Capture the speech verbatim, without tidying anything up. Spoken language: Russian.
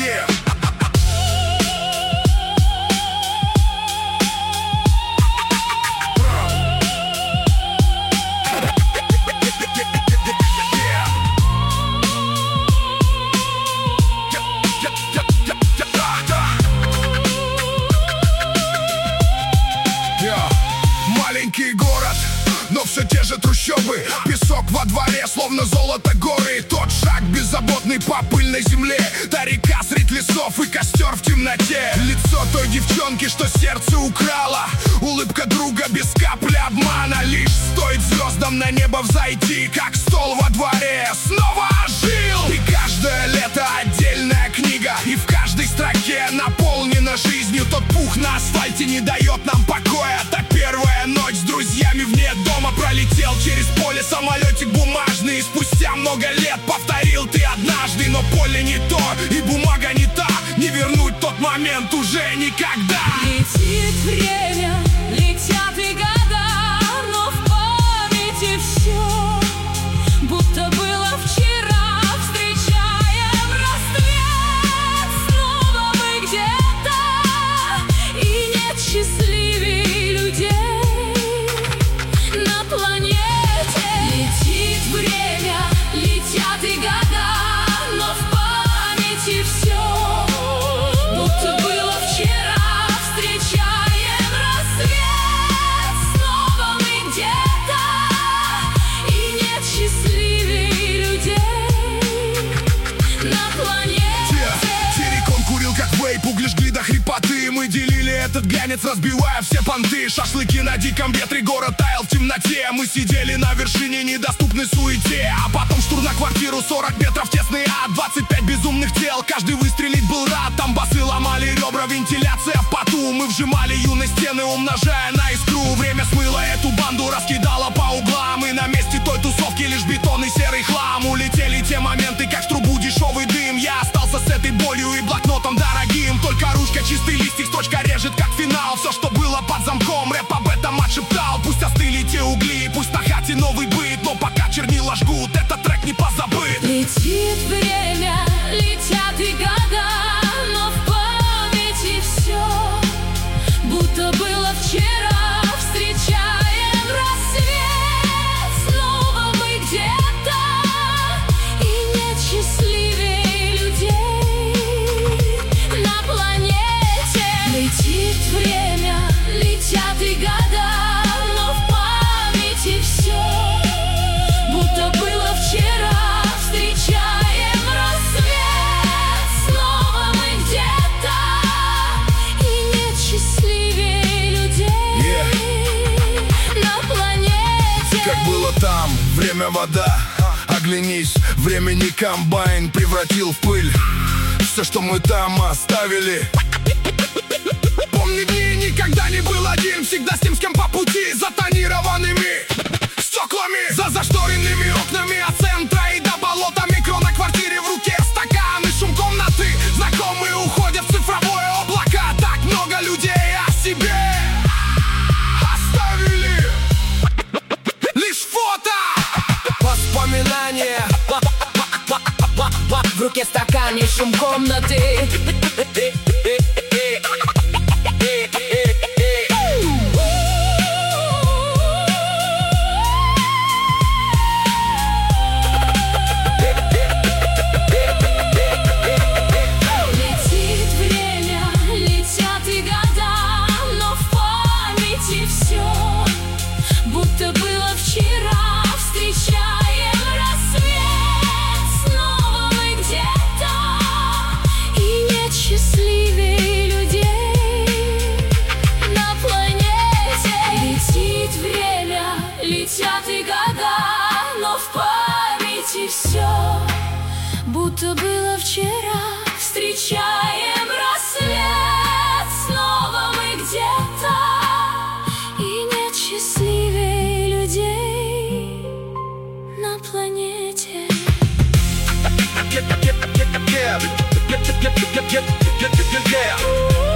yeah. Маленький город, но все те же трущобы. Песок во дворе, словно золото горы. Тот шаг беззаботный по пыльной земле. Та река средь лесов и костер в темноте. Лицо той девчонки, что сердце украла. Улыбка друга без капли обмана. Лишь стоит звездам на небо взойти, как стол во дворе снова ожил. И каждое лето отдельная книга, и в каждой строке наполнена жизнью. Тот пух на асфальте не дает нам покоя. Та первая ночь с друзьями вне дома. Пролетел через поле самолетик бумажный. И спустя много лет повторил ты однажды. Но поле не то, и бумага не та. Не вернуть тот момент уже никогда. Летит время, летят и года, но в памяти все, будто было вчера. Встречаем рассвет, снова мы где-то, и нет счастливее людей на планете. Летит время, летят и года, но в памяти все, будто было вчера. Встречаем рассвет, снова мы где-то, и нет счастливее людей на планете. Террикон курил как вейп, угли жгли до хрипоты. Мы делили этот глянец, разбивая все понты. Шашлыки на диком ветре, город таял в темноте. Мы сидели на вершине недоступной суете. А потом штурм на квартиру, сорок метров тесный ад, двадцать пять безумных тел, каждый выстрелить был рад. Там басы ломали ребра, вентиляция в поту. Мы вжимали юные стены, умножая на искру. Время смыло эту банду, раскидало по углам. И на месте той тусовки лишь бетон и серый хлам. Улетели те моменты, как в трубу дешевый дым. Я остался с этой болью и блокнотом дорогим. Только ручка, чистый листик, строчка режет как финал. Все, что было под замком, рэп об этом отшептал. Пусть остыли те угли, пусть на хате новый быт, но пока чернила жгут, этот трек не позабыт. Летит время, летят и года, но в памяти все, будто было вчера. Встречаем рассвет, снова мы где-то, и нет счастливее людей на планете. Летит время, летят и года, но в памяти все, будто было вчера. Встречаем рассвет, снова мы где-то, и нет счастливее людей Yeah. на планете. Как было там, время вода. Оглянись, времени комбайн превратил в пыль все, что мы там оставили. Помни дни, никогда не был один. Всегда с тем, с кем по пути. За тонированными стеклами, за зашторенными окнами, от центра и до болота. Микро на квартире, в руке стакан и шум комнаты. Знакомые уходят в цифровое облако. Так много людей о себе оставили лишь фото. Воспоминания, в руке стакан и шум комнаты. Летит время, летят и года, но в памяти все, будто было вчера. Встречаем рассвет, снова мы где-то, и нет счастливее людей на планете. Летит время, летят и года, но в памяти все, будто было вчера. Встречаем рассвет, снова мы где-то, и нет счастливее людей на планете. Yeah.